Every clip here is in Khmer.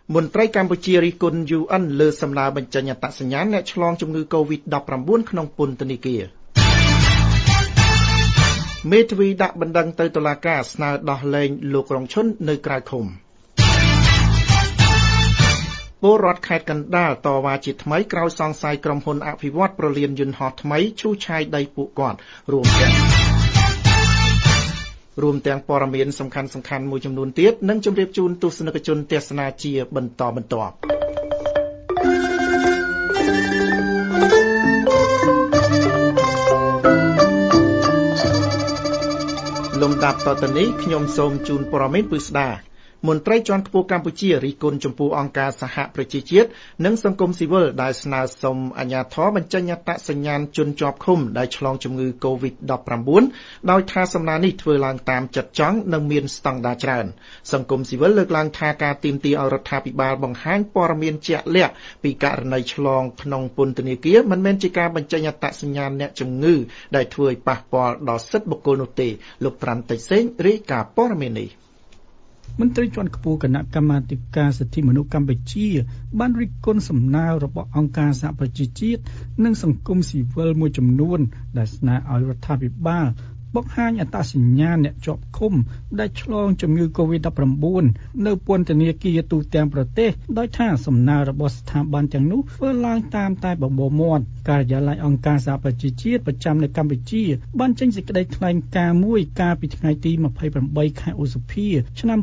មន្ត្រីកម្ពុជារិះគន់ UN លើសំណើបញ្ចេញអត្តសញ្ញាណអ្នកឆ្លងជំងឺ COVID-19 ក្នុងពន្ធនាគារមេធាវីដាក់បណ្ដឹងទៅតុលាការស្នើដោះលែងលោករងឈុននៅក្រៅឃុំពលរដ្ឋខេត្តកណ្ដាលតវ៉ាជាថ្មីក្រោយសង្ស័យក្រុមហ៊ុនអភិវឌ្ឍប្រលានយន្តហោះថ្មីឈូសឆាយដីពួកគាត់រួមទាំងព័ត៌មានសំខាន់ៗមួយចំនួនទៀតនិងជម្រាបជូនទស្សនិកជនទស្សនាជាបន្តបន្ទាប់លំដាប់តទៅនេះខ្ញុំសូមជូនព័ត៌មានពិស្ដាមន្ត្រីជាន់ខ្ពស់កម្ពុជារិះគន់ចំពោះអង្គការសហប្រជាជាតិនិងសង្គមស៊ីវិលដែលស្នើសុំអាជ្ញាធរបញ្ចេញអត្តសញ្ញាណជនជាប់ឃុំដែលឆ្លងជំងឺ COVID-19 ដោយថាសំណើនេះធ្វើឡើងតាមចិត្តចង់និងមានស្តង់ដារច្រើនសង្គមស៊ីវិលលើកឡើងថាការទាមទារឲ្យរដ្ឋាភិបាលបង្ហាញព័ត៌មានជាក់លាក់ពីករណីឆ្លងក្នុងពន្ធនាគារមិនមែនជាការបញ្ចេញអត្តសញ្ញាណអ្នកជំងឺដែលធ្វើឲ្យប៉ះពាល់ដល់សិទ្ធិបុគ្គលនោះទេលោកត្រាន់តិចសេងរាយការណ៍ព័ត៌មាននេះមន្ត្រីជាន់ខ្ពស់គណៈកម្មាធិការសិទ្ធិមនុស្សកម្ពុជាបានរិះគន់សំណើរបស់អង្គការសហប្រជាជាតិនិងសង្គមស៊ីវិលមួយចំនួនដែលស្នើឲ្យរដ្ឋាភិបាលបង្ហាញអត្តសញ្ញាណអ្នកជាប់ឃុំដែលឆ្លងជំងឺ COVID-19 នៅពន្ធនាគារទូទាំងប្រទេសដោយថាសំណើរបស់ស្ថាប័នទាំងនោះធ្វើឡើងតាមតែបបោមាត់ការិយាល័យអង្គការសហប្រជាជាតិប្រចាំនៅកម្ពុជាបានចេញសេចក្តីថ្លែងការណ៍មួយកាលពីថ្ងៃទី28ខែឧសភាឆ្នាំ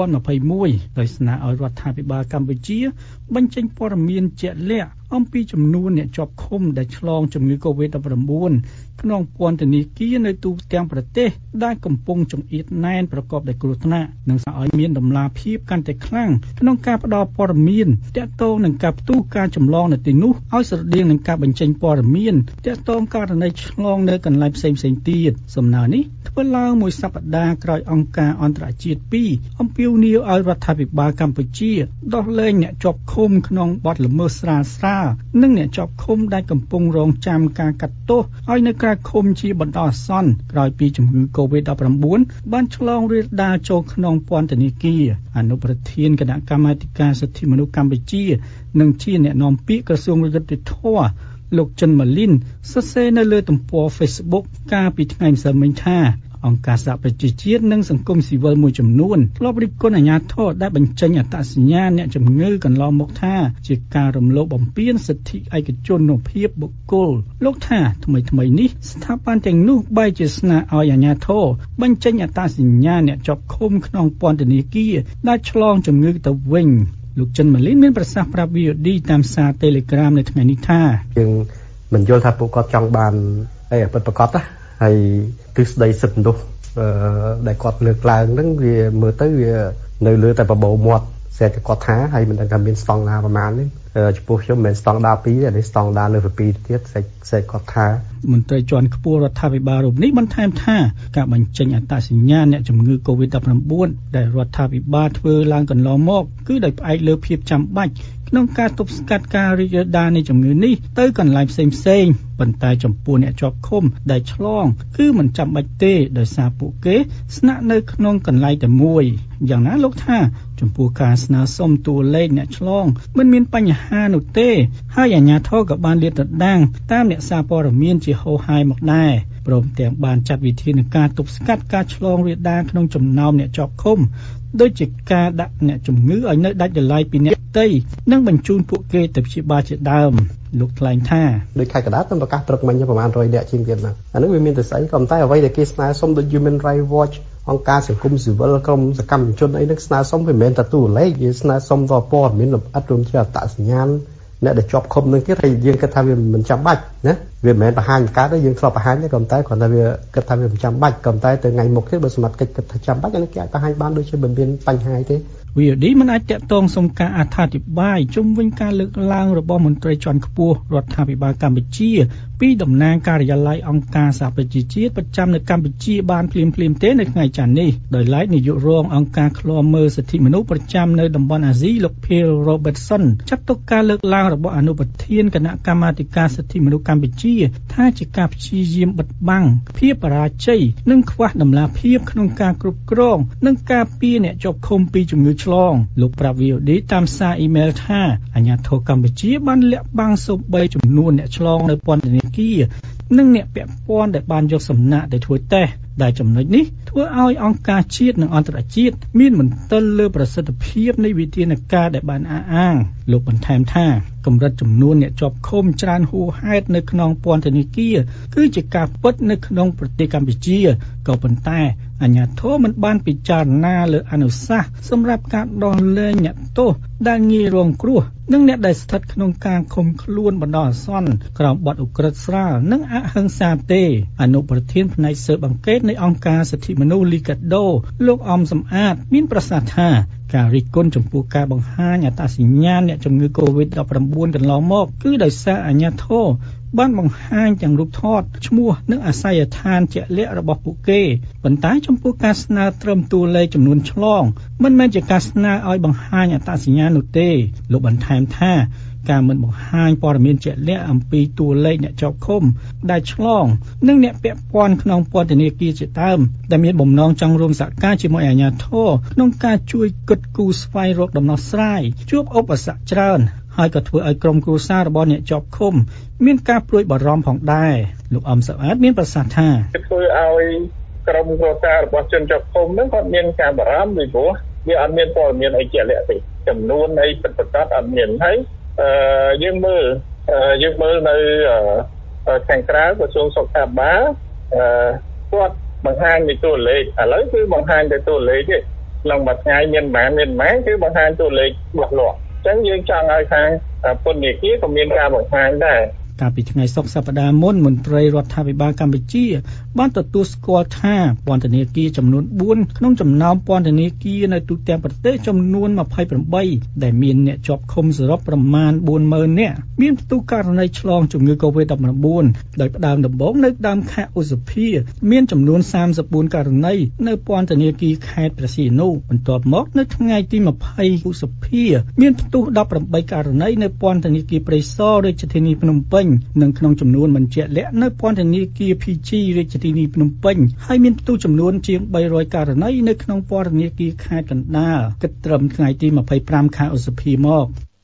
2021ដោយស្នើឲ្យរដ្ឋាភិបាលកម្ពុជាបញ្ចេញព័ត៌មានជាក់លាក់អំពីចំនួនអ្នកជាប់ឃុំដែលឆ្លងជំងឺ COVID-19 ក្នុងពន្ធនាគារនៅទូទាំងប្រទេសដែលកំពុងចង្អៀតណែនប្រកបដោយគ្រោះថ្នាក់និងស្នើឲ្យមានដំណាភាពកាន់តែខ្លាំងក្នុងការផ្តល់ព័ត៌មានទាក់ទងនឹងការផ្ទុះការចម្លងនៅទីនោះឲ្យស្រដៀងនឹងការបញ្ចេញព័ត៌មានទាក់ទងករណីឆ្លងនៅកន្លែងផ្សេងៗទៀតសំណើនេះធ្វើឡើងមួយសប្តាហ៍ក្រោយអង្គការអន្តរជាតិ2អំពាវនាវឲ្យរដ្ឋាភិបាលកម្ពុជាដោះលែងអ្នកជាប់ឃុំក្នុងបទល្មើសស្រាលៗនិងអ្នកជាប់ឃុំដែលកំពុងរងចាំការកាត់ទោសឲ្យនៅក្រៅឃុំជាបន្តអាសន្នក្រោយពីជំងឺ COVID-19 បានឆ្លងរាលដាលចូលក្នុងពន្ធនាគារអនុប្រធានគណៈកម្មាធិការសិទ្ធិមនុស្សកម្ពុជានិងជាអ្នកនាំពាក្យក្រសួងយុត្តិធម៌លោកចិនម៉ាលីនសរសេរនៅលើទំព័រ Facebook កាលពីថ្ងៃម្សិលមិញថាអង្គការសហប្រជាជាតិនិងសង្គមស៊ីវិលមួយចំនួនធ្លាប់រិះគន់អាជ្ញាធរដែលបញ្ចេញអត្តសញ្ញាណអ្នកជំងឺកន្លងមកថាជាការរំលោភបំពានសិទ្ធិឯកជនភាពបុគ្គលលោកថាថ្មីនេះស្ថាប័នទាំងនោះបែរជាស្នើឲ្យអាជ្ញាធរបញ្ចេញអត្តសញ្ញាណអ្នកជាប់ឃុំក្នុងពន្ធនាគារដែលឆ្លងជំងឺទៅវិញលោកចិនម៉ាលីនមានប្រសាសន៍ប្រាប់ VOD តាមសារ Telegram នៅថ្ងៃនេះថាយើងមិនយល់ថាពួកគាត់ចង់បានអីពិតប្រាកដណាហើយទិសដីសិទ្ធិមនុស្សដែលគាត់លើកឡើងហ្នឹងវាមើលទៅវានៅលើតែបបោមាត់ស្រាប់តែគាត់ថាហើយមិនដឹងថាមានស្តង់ដារប្រមាណទេចំពោះខ្ញុំមិនមែនស្តង់ដារ2ទេនេះស្តង់ដារលើ2ទៀតស្រាប់គាត់ថាមន្ត្រីជាន់ខ្ពស់រដ្ឋាភិបាលរូបនេះបន្ថែមថាការបញ្ចេញអត្តសញ្ញាណអ្នកជំងឺ COVID-19 ដែលរដ្ឋាភិបាលធ្វើឡើងកន្លងមកគឺដោយផ្អែកលើភាពចាំបាច់ក្នុងការទប់ស្កាត់ការរីករាលដាលនៃជំងឺនេះទៅកន្លែងផ្សេងៗប៉ុន្តែចំពោះអ្នកជាប់ឃុំដែលឆ្លងគឺមិនចាំបាច់ទេដោយសារពួកគេស្នាក់នៅក្នុងកន្លែងតែមួយយ៉ាងណាលោកថាចំពោះការស្នើសុំតួលេខអ្នកឆ្លងមិនមានបញ្ហានោះទេហើយអាជ្ញាធរក៏បានលាតត្រដាងតាមអ្នកសារព័ត៌មានជាហូរហែមកដែរព្រមទាំងបានចាត់វិធានការទប់ស្កាត់ការឆ្លងរាលដាលក្នុងចំណោមអ្នកជាប់ឃុំដូចជាការដាក់អ្នកជំងឺឲ្យនៅដាច់ដោយឡែកពីអ្នកផ្ទៃនិងបញ្ជូនពួកគេទៅព្យាបាលជាដើមលោកថ្លែងថាដោយខេត្តកណ្ដាលបានប្រកាសព្រឹកមិញប្រហែល100នាក់ជាងទៀតណាអានេះវាមានតែស្អីក៏តែអ្វីដែលគេស្នើសុំដោយ Human Rights Watch អង្គការសង្គមស៊ីវិលក្រុមសកម្មជនអីហ្នឹងស្នើសុំវាមិនមែនតែតួលេខវាស្នើសុំដល់ព័ត៌មានលម្អិតរួមជាអត្តសញ្ញាណអ្នកដែលជាប់ឃុំនឹងទៀតហើយយើងគិតថាវាមិនចាំបាច់ណាវាមិនមែនបង្ហាញកើតទេយើងធ្លាប់បង្ហាញទេក៏តែគ្រាន់តែវាគិតថាវាមិនចាំបាច់ក៏តែទៅថ្ងៃមុខទៀតបើសមត្ថកិច្ចគិតថាចាំបាច់អានេះគេអាចបង្ហាញបានដូចជាមិនមានបញ្ហាទេ VOD មិនអាចតាក់ទងសុំការអត្ថាធិប្បាយជុំវិញការលើកឡើងរបស់មន្ត្រីជាន់ខ្ពស់រដ្ឋាភិបាលកម្ពុជាពីតំណាងការិយាល័យអង្គការសហប្រជាជាតិប្រចាំនៅកម្ពុជាបានភ្លាមទេនៅថ្ងៃច័ន្ទនេះដោយឡែកនាយករងអង្គការឃ្លាំមើលសិទ្ធិមនុស្សប្រចាំនៅតំបន់អាស៊ីលោក Phil Robertson ចាត់ទុកការលើកឡើងរបស់អនុប្រធានគណៈកម្មាធិការសិទ្ធិមនុស្សកម្ពុជាថាជាការព្យាយាមបិទបាំងភាពបរាជ័យនិងខ្វះតម្លាភាពក្នុងការគ្រប់គ្រងនិងការពារអ្នកជាប់ឃុំពីជំងឺឆ្លងលោកប្រាប់ VOD តាមសារអ៊ីមែលថាអាជ្ញាធរកម្ពុជាបានលាក់បាំងសូម្បីចំនួនអ្នកឆ្លងនៅពន្ធនាគារនិងអ្នកពាក់ព័ន្ធដែលបានយកសំណាក់ទៅធ្វើតេស្តដែលចំណុចនេះធ្វើឲ្យអង្គការជាតិនិងអន្តរជាតិមានមន្ទិលលើប្រសិទ្ធភាពនៃវិធានការដែលបានអះអាងលោកបន្ថែមថាកម្រិតចំនួនអ្នកជាប់ឃុំច្រើនហួសហេតុនៅក្នុងពន្ធនាគារគឺជាការពិតនៅក្នុងប្រទេសកម្ពុជាក៏ប៉ុន្តែអាជ្ញាធរមិនបានពិចារណាលើអនុសាសន៍សម្រាប់ការដោះលែងអ្នកទោសដែលងាយរងគ្រោះនិងអ្នកដែលស្ថិតក្នុងការឃុំខ្លួនបណ្ដោះអាសន្នក្រោមបទឧក្រិដ្ឋស្រាលនិងអហិង្សាទេអនុប្រធានផ្នែកស៊ើបអង្កេតនៃអង្គការសិទ្ធិមនុស្សលីកាដូលោកអំសំអាតមានប្រសាសន៍ថាការរិះគន់ចំពោះការបង្ហាញអត្តសញ្ញាណអ្នកជំងឺ COVID-19 កន្លងមកគឺដោយសារអាជ្ញាធរបានបង្ហាញទាំងរូបថតឈ្មោះនិងអាសយដ្ឋានជាក់លាក់របស់ពួកគេប៉ុន្តែចំពោះការស្នើត្រឹមតួលេខចំនួនឆ្លងមិនមែនជាការស្នើឲ្យបង្ហាញអត្តសញ្ញាណនោះទេលោកបន្ថែមថាការមិនបង្ហាញព័ត៌មានជាក់លាក់អំពីតួលេខអ្នកជាប់ឃុំដែលឆ្លងនិងអ្នកពាក់ព័ន្ធក្នុងពន្ធនាគារជាដើមដែលមានបំណងចង់រួមសហការជាមួយអាជ្ញាធរក្នុងការជួយគិតគូរស្វែងរកដំណោះស្រាយជួបឧបសគ្គច្រើនហើយក៏ធ្វើឲ្យក្រុមគ្រួសាររបស់អ្នកជាប់ឃុំមានការព្រួយបារម្ភផងដែរលោកអំសវ៉ាតមានប្រសាសន៍ថាធ្វើឲ្យក្រុមគ្រួសាររបស់ជនជាប់ឃុំហ្នឹងគាត់មានការបារម្ភពីព្រោះវាអត់មានព័ត៌មានអីជាក់លាក់ទេចំនួនអីពិតប្រាកដអត់មានហើយយើងមើលនៅខាងក្រៅក្រសួងសុខាភិបាលគាត់បង្ហាញពីតួលេខឥឡូវគឺបង្ហាញតែតួលេខទេក្នុងមួយថ្ងៃមានប៉ុន្មានគឺបង្ហាញតួលេខច្បាស់លាស់អញ្ចឹងយើងចង់ឲ្យខាងពន្ធនាគារក៏មានការបង្ហាញដែរកាលពីថ្ងៃសុក្រសប្តាហ៍មុនមន្ត្រីរដ្ឋាភិបាលកម្ពុជាបានទទួលស្គាល់ថាពន្ធនាគារចំនួន4ក្នុងចំណោមពន្ធនាគារនៅទូទាំងប្រទេសចំនួន28ដែលមានអ្នកជាប់ឃុំសរុបប្រមាណ 40,000 នាក់មានផ្ទុះករណីឆ្លងជំងឺ COVID-19 ដោយផ្ដើមដំបូងនៅដើមខែឧសភាមានចំនួន34ករណីនៅពន្ធនាគារខេត្តព្រះសីហនុបន្ទាប់មកនៅថ្ងៃទី20ឧសភាមានផ្ទុះ18ករណីនៅពន្ធនាគារព្រៃសររាជធានីភ្នំពេញនិងក្នុងចំនួនមិនជាក់លាក់នៅពន្ធនាគារ PG រាជធានីភ្នំពេញហើយមានផ្ទុះចំនួនជាង300ករណីនៅក្នុងពន្ធនាគារខេត្តកណ្ដាលគិតត្រឹមថ្ងៃទី25ខែឧសភាមក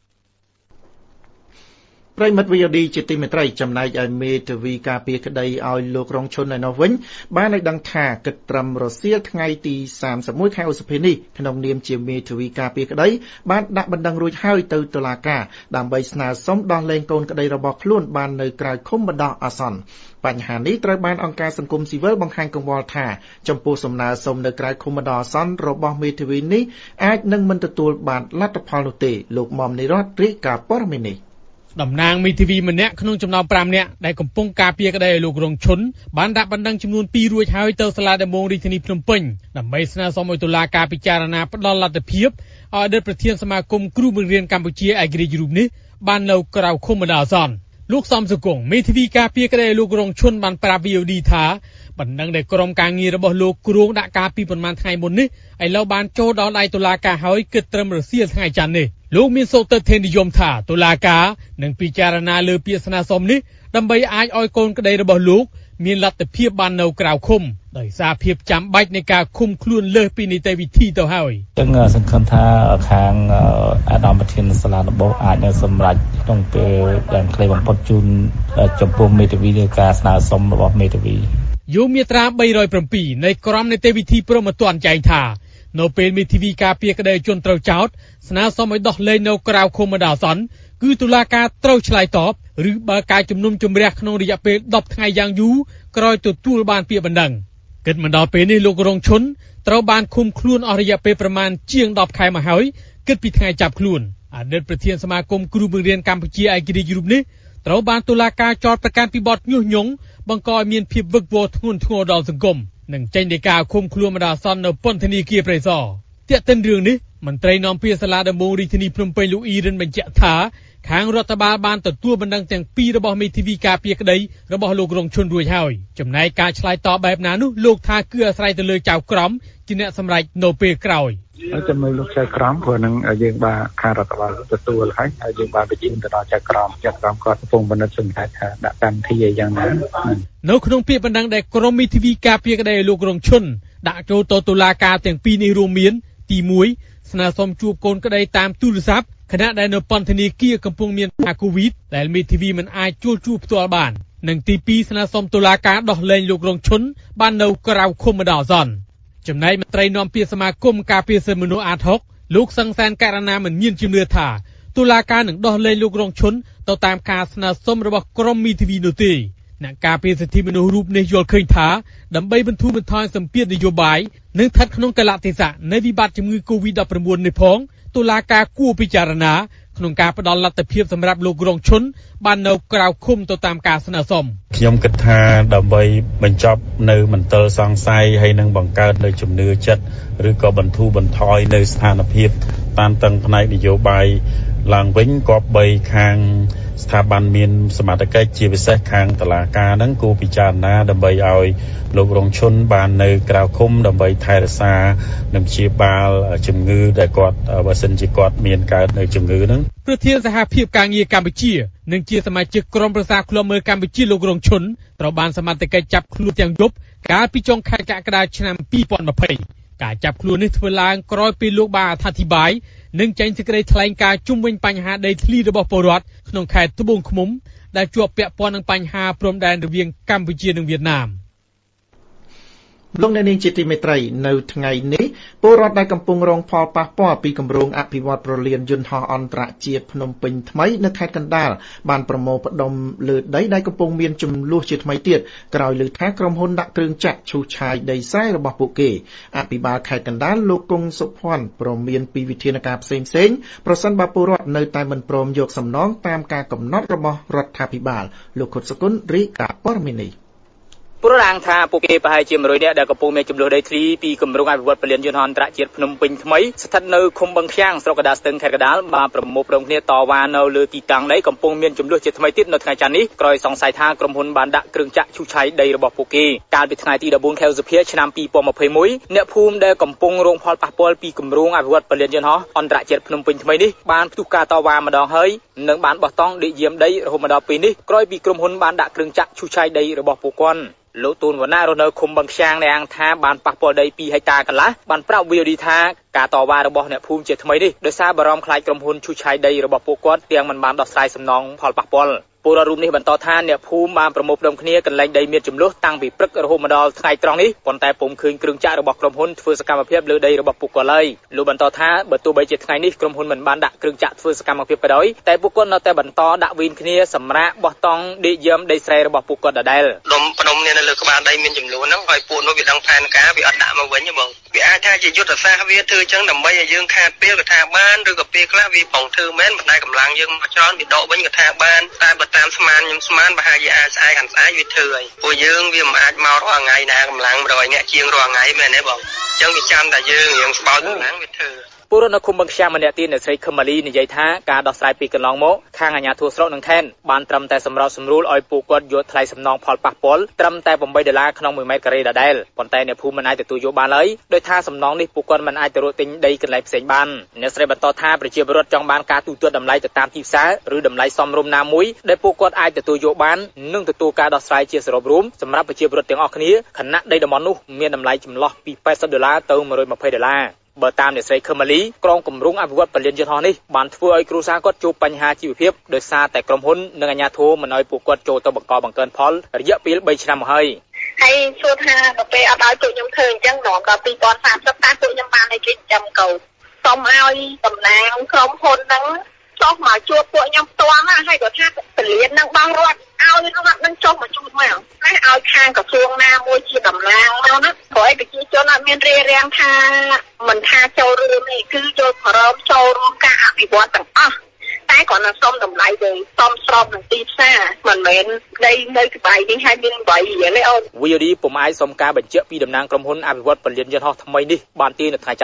ប្រិមិត្ត VOD ជាទីមេត្រីចំណែកឲ្យមេធាវីការពារក្តីឲ្យលោករងឈុនឯនោះវិញបានឲ្យដឹងថាគិតត្រឹមរសៀលថ្ងៃទី31ខែឧសភានេះក្នុងនាមជាមេធាវីការពារក្តីបានដាក់បណ្ដឹងរួចហើយទៅតុលាការដើម្បីស្នើសុំដោះលែងកូនក្តីរបស់ខ្លួនបាននៅក្រៅឃុំបណ្ដោះអាសន្នបញ្ហានេះត្រូវបានអង្គការសង្គមស៊ីវិលបង្ហាញកង្វល់ថាចំពោះសំណើសុំនៅក្រៅឃុំបណ្ដោះអាសន្នរបស់មេធាវីនេះអាចនឹងមិនទទួលបានលទ្ធផលនោះទេលោកមុំនិរ័ត្នរាយការណ៍ព័ត៌មាននេះតំណាងមេធាវីម្នាក់ក្នុងចំណោម5នាក់ដែលកំពុងការពារក្តីឲ្យលោករងឈុនបានដាក់បណ្ដឹងចំនួន2រួចហើយទៅសាលាដំបងរាជធានីភ្នំពេញដើម្បីស្នើសុំឲ្យតុលាការពិចារណាផ្តល់លទ្ធភាពឲ្យអតីតប្រធានសមាគមគ្រូបង្រៀនកម្ពុជាឯករាជ្យរូបនេះបាននៅក្រៅឃុំបណ្ដោះអាសន្នលោកសំសុគង្គមេធាវីការពារក្តីឲ្យលោករងឈុនបានប្រាប់ VOD ថាបណ្ដឹងដែលក្រុមការងាររបស់លោកគ្រងដាក់ការពីប្រមាណថ្ងៃមុននេះឥឡូវបានចូលដល់ដៃតុលាការហើយគិតត្រឹមរសៀលថ្ងៃច័ន្ទនេះលោកមានសោកទិដ្ឋាននិយមថាតុលាការនឹងពិចារណាលើពាក្យស្នើសុំនេះដើម្បីអាចឲ្យកូនក្តីរបស់លោកមានលទ្ធភាពបាននៅក្រៅឃុំដោយសារភាពចាំបាច់នៃការឃុំខ្លួនលើសពីនីតិវិធីទៅហើយចឹងសង្ឃឹមថាខាងអាដាមប្រធានសាលាដំបងអាចនឹងសម្រេចក្នុងពេលយ៉ាងខ្លីបំផុតជូនចំពោះមេធាវីនៃការស្នើសុំរបស់មេធាវីយោងមាត្រា307នៃក្រមនីតិវិធីព្រហ្មទណ្ឌចែងថានៅពេលមេធាវីការពារក្តីជនត្រូវចោទស្នើសុំឲ្យដោះលែងនៅក្រៅឃុំបណ្ដោះអាសន្នគឺតុលាការត្រូវឆ្លើយតបឬបើការជំនុំជម្រះក្នុងរយៈពេល10ថ្ងៃយ៉ាងយូរក្រោយទទួលបានពាក្យបណ្ដឹងគិតមកដល់ពេលនេះលោករងឈុនត្រូវបានឃុំខ្លួនអស់រយៈពេលប្រមាណជាង10ខែមកហើយគិតពីថ្ងៃចាប់ខ្លួនអតីតប្រធានសមាគមគ្រូបង្រៀនកម្ពុជាឯករាជ្យរូបនេះត្រូវបានតុលាការចោទប្រកាន់ពីបទញុះញង់បង្កឲ្យមានភាពវឹកវរធ្ងន់ធ្ងរដល់សង្គមនិងចេញដីកាឃុំខ្លួនបណ្ដោះអាសន្ននៅពន្ធនាគារព្រៃសរទាក់ទិនរឿងនេះមន្ត្រីនាំពាក្យសាលាដំបងរាជធានីភ្នំពេញលោកអ៊ីរិនបញ្ជាក់ថាខាងរដ្ឋបាលបានទទួលបណ្ដឹងទាំងពីររបស់មេធាវីការពារក្តីរបស់លោករងឈុនរួចហើយចំណែកការឆ្លើយតបបែបណានោះលោកថាគឺអាស្រ័យទៅលើចៅក្រមជាអ្នកសម្រេចនៅពេលក្រោយចាំមើលលោកចៅក្រមព្រោះនឹងយើងបានខាងរដ្ឋបាលទទួលហើយយើងបានបញ្ជាទៅដល់ចៅក្រមគាត់កំពុងពិនិត្យសម្រាប់ថាដាក់កម្មវិធីអីយ៉ាងណានៅក្នុងពាក្យបណ្ដឹងដែលក្រមមេធាវីការពារក្តីលោករងឈុនដាក់ចូលទៅតុលាការទាំងពីរនេះរួមមានទី1ស្នើសុំជួបកូនក្តីតាមទូរស័ព្ទខណៈដែលនៅពន្ធនាគារកំពុងមានអាកូវីដដែលមេធាវីមិនអាចជួបផ្ទាល់បាននិងទី2ស្នើសុំតុលាការដោះលែងលោករងឈុនបាននៅក្រៅឃុំបណ្ដោះអាសន្នចំណែកមន្ត្រីនាំពាក្យសមាគមការពារសិទ្ធិមនុស្សអាត6លោកសង្សានករណាមិនមានជំនឿថាតុលាការនឹងដោះលែងលោករងឈុនទៅតាមការស្នើសុំរបស់ក្រមមេធាវីនោះទេអ្នកការពារសិទ្ធិមនុស្សរូបនេះយល់ឃើញថាដើម្បីបន្ធូរបន្ថយសម្ពាធនយោបាយនិងស្ថិតក្នុងកាលៈទេសៈនៃវិបត្តិជំងឺ Covid-19 នេះផងតុលាការគួរពិចារណាក្នុងការផ្ដល់លទ្ធភាពសម្រាប់លោករងឈុនបាននៅក្រៅឃុំទៅតាមការស្នើសុំខ្ញុំគិតថាដើម្បីបញ្ចប់នៅមន្ទិលសង្ស័យហើយនឹងបង្កើតនៅជំនឿចិត្តឬក៏បន្ធូរបន្ថយនៅស្ថានភាពតានតឹងផ្នែកនយោបាយឡើងវិញគប្បីខាងស្ថាប័នមានសមត្ថកិច្ចជាពិសេសខាងតុលាការហ្នឹងគួរពិចារណាដើម្បីឲ្យលោករងឈុនបាននៅក្រៅឃុំដើម្បីថែរក្សានិងព្យាបាលជំងឺដែលគាត់បើសិនជាគាត់មានកើតនៅជំងឺហ្នឹងប្រធានសហភាពការងារកម្ពុជានិងជាសមាជិកក្រុមប្រឹក្សាឃ្លាំមើលកម្ពុជាលោករងឈុនត្រូវបានសមត្ថកិច្ចចាប់ខ្លួនទាំងយប់កាលពីចុងខែកក្កដាឆ្នាំ2020ការចាប់ខ្លួននេះធ្វើឡើងក្រោយពេលលោកបានអត្ថាធិប្បាយនិងចេញសេចក្តីថ្លែងការណ៍ជុំវិញបញ្ហាដីធ្លីរបស់ពលរដ្ឋក្នុងខេត្តត្បូងឃ្មុំដែលជាប់ពាក់ព័ន្ធនឹងបញ្ហាព្រំដែនរវាងកម្ពុជានិងវៀតណាមលោកអ្នកនាងជាទីមេត្រីនៅថ្ងៃនេះពលរដ្ឋដែលកំពុងរងផលប៉ះពាល់ពីគម្រោងអភិវឌ្ឍប្រលានយន្តហោះអន្តរជាតិភ្នំពេញថ្មីនៅខេត្តកណ្ដាលបានប្រមូលផ្ដុំលើដីដែលកំពុងមានចំនួនជាថ្មីទៀតក្រោយឮថាក្រុមហ៊ុនដាក់គ្រឿងចាក់ឈូសឆាយដីស្រែរបស់ពួកគេអភិបាលខេត្តកណ្ដាលលោកគង់សុភ័ណ្ឌព្រមមានពីវិធានការផ្សេងៗប្រសិនបើពលរដ្ឋនៅតែមិនព្រមយកសំណងតាមការកំណត់របស់រដ្ឋាភិបាលលោកខុតសុគន្ធរាយការណ៍ព័ត៌មាននេះពលរដ្ឋថាពួកគេប្រហែលជា100នាក់ដែលកំពុងមានចំនួនដីធ្លីពីគម្រោងអភិវឌ្ឍពលានយន្តហោះអន្តរជាតិភ្នំពេញថ្មីស្ថិតនៅឃុំបឹងឃ្លាំងស្រុកកណ្ដាលស្ទឹងខេត្តកណ្ដាលបានប្រមូលផ្តុំគ្នាតវ៉ានៅលើទីតាំងដីកំពុងមានចំនួនជាថ្មីទៀតនៅថ្ងៃច័ន្ទនេះក្រោយសង្ស័យថាក្រុមហ៊ុនបានដាក់គ្រឿងចាក់ឈូសឆាយដីរបស់ពួកគេកាលពីថ្ងៃទី14ខែឧសភាឆ្នាំ2021អ្នកភូមិដែលកំពុងរងផលប៉ះពាល់ពីគម្រោងអភិវឌ្ឍពលានយន្តហោះអន្តរជាតិភ្នំពេញថ្មីនេះបានផ្ទុះការតវ៉ាម្ដងហើយនិងបានបោះតង់ដេកយាមដីរហូតមកដល់ពេលនេះក្រោយពីក្រុមហ៊ុនបានដាក់គ្រឿងចាក់ឈូសឆាយដីរបស់ពួកគាត់លោកទូនវណ្ណារស់នៅឃុំបឹងខ្យាងដែលអង្គថាបានប៉ះពាល់ដី2ហិកតាកន្លះបានប្រាប់ VOD ថាការតវ៉ារបស់អ្នកភូមិជាថ្មីនេះដោយសារបារម្ភខ្លាចក្រុមហ៊ុនឈូសឆាយដីរបស់ពួកគាត់ទាំងមិនបានដោះស្រាយសំណងផលប៉ះពាល់ពលរដ្ឋរូបនេះបន្តថាអ្នកភូមិបានប្រមូលផ្តុំគ្នាកន្លែងដីមានចំនួនតាំងពីព្រឹករហូតមកដល់ថ្ងៃត្រង់នេះប៉ុន្តែពុំឃើញគ្រឿងចាក់របស់ក្រុមហ៊ុនធ្វើសកម្មភាពលើដីរបស់ពួកគាត់ឡើយលោកបន្តថាបើទោះបីជាថ្ងៃនេះក្រុមហ៊ុនមិនបានដាក់គ្រឿងចាក់ធ្វើសកម្មភាពក៏ដោយតែពួកគាត់នៅតែបន្តដាក់វេនគ្នាសម្រាប់បោះតង់ដេកយាមដីស្រែរបស់ពួកគាត់ដដែលភ្នំនេះនៅលើក្បាលដីមានចំនួនហ្នឹងហើយពួកនោះវាដឹងផែនការវាអត់ដាក់មកវិញទេបងវាអាចថាជាយុទ្ធសាស្ត្រវាធ្វើអញ្ចឹងដើម្បីឲ្យយើងខាតពេលក៏ថាបានឬក៏ពេលខ្លះវាប្រងធ្វើមែនប៉ុន្តែកម្លាំងយើងមកច្រើនវាដកវិញក៏ថាបានតែបើតាមស្មានខ្ញុំស្មានប្រហែលជាអាចស្អែកខាងស្អែកវាធ្វើហើយពួកយើងវាមិនអាចមករាល់ថ្ងៃណាកម្លាំង100នាក់ជាងរាល់ថ្ងៃមែនទេបងអញ្ចឹងវាចាំតែយើងរៀងស្បោតកម្លាំងវាធ្វើពលរដ្ឋនៅឃុំបឹងខ្យាងម្នាក់ទៀតអ្នកស្រីខឹមម៉ាលីនិយាយថាការដោះស្រាយពីកន្លងមកខាងអាជ្ញាធរស្រុកនិងខេត្តបានត្រឹមតែសម្របសម្រួលឲ្យពួកគាត់យកថ្លៃសំណងផលប៉ះពាល់ត្រឹមតែ$8ក្នុង1ម៉ែត្រការ៉េដដែលប៉ុន្តែអ្នកភូមិមិនអាចទទួលយកបានឡើយដោយថាសំណងនេះពួកគាត់មិនអាចទៅរកទិញដីកន្លែងផ្សេងបានអ្នកស្រីបន្តថាប្រជាពលរដ្ឋចង់បានការទូទាត់តម្លៃទៅតាមទីផ្សារឬតម្លៃសមរម្យណាមួយដែលពួកគាត់អាចទទួលយកបាននិងទទួលការដោះស្រាយជាសរុបរួមសម្រាប់ប្រជាពលរដ្ឋទាំងអស់គ្នាខណៈដីតំបន់នោះមានតម្លៃចន្លោះពី$80ទៅ$120បើតាមអ្នកស្រីខឹមម៉ាលីក្រុមគម្រោងអភិវឌ្ឍពលានយន្តហោះនេះបានធ្វើឲ្យគ្រួសារគាត់ជួបបញ្ហាជីវភាពដោយសារតែក្រុមហ៊ុននិងអាជ្ញាធរមិនឲ្យពួកគាត់ចូលទៅបង្កបង្កើនផលរយៈពេល3ឆ្នាំមកហើយហើយសួរថាទៅពេលអត់ឲ្យពួកខ្ញុំធ្វើអញ្ចឹងដល់2030តើពួកខ្ញុំបានឲ្យគេចិញ្ចឹមកូនសូមឲ្យតំណាងក្រុមហ៊ុនហ្នឹងចុះមកជួបពួកខ្ញុំផ្ទាល់ណាហើយគាត់ថាពលាននឹងបងរដ្ឋឲ្យរដ្ឋនឹងចុះមកជួបមកហើយឲ្យខាងក្រសួងណាមួយជាតំណាងមកណាព្រោះឯប្រជាជនអត់មានរារាំងថាមិនថាចូលរួមនេះគឺចូលបរំចូលរួមការអភិវឌ្ឍទាំងអស់តែគ្រាន់តែសុំតម្លៃទៅសមស្របនឹងទីផ្សារមិនមែនដីនៅក្បែរនេះហើយមាន3រៀលទេអូន VOD ពុំអាចសុំការបញ្ជាក់ពីតំណាងក្រុមហ៊ុនអភិវឌ្ឍពលានយន្តហោះថ្មីនេះបានទេនៅថ្ងៃច័ន្ទនេះ